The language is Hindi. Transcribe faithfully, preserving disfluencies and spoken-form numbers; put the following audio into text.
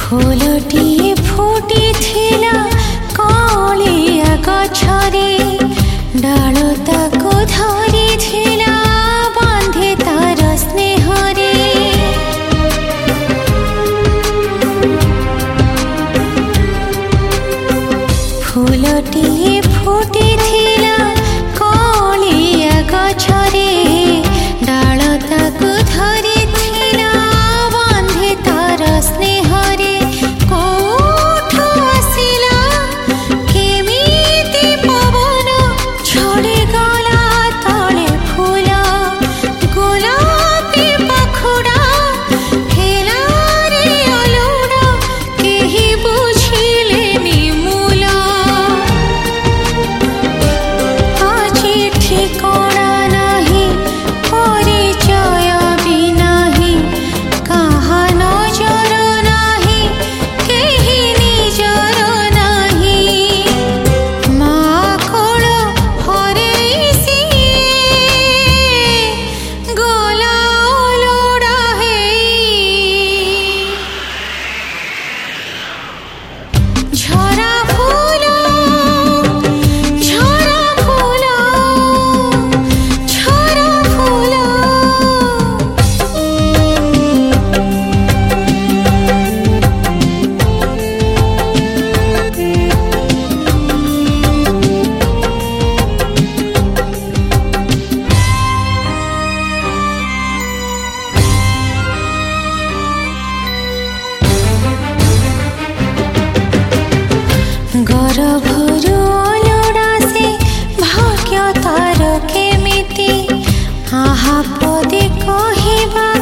फूलटिए फुटी थिला कलिया गछरे डाल ताको धरी थिला बांधे तार स्नेहरे फूलटिए फुटी थिला कलिया गछरे डाल ताको धरी थिला बांधे तार स्नेहरे कोठो आसिला केमिति पवन झड़ी गला तले फूल गोलापी पाखुड़ा हेला रे अलुड़ा केही बुझिलेनि मूल आजी ठिकाना नाही परिचय भी नाही काहा नजर नाही केही निजर नाही माँ कोल हरेइसी गला अलुड़ा हेई झरा फूल झरा फूल झरा फूल गरभरु अलुड़ा से भाग्य तार केमिति आहा पदे कहिबा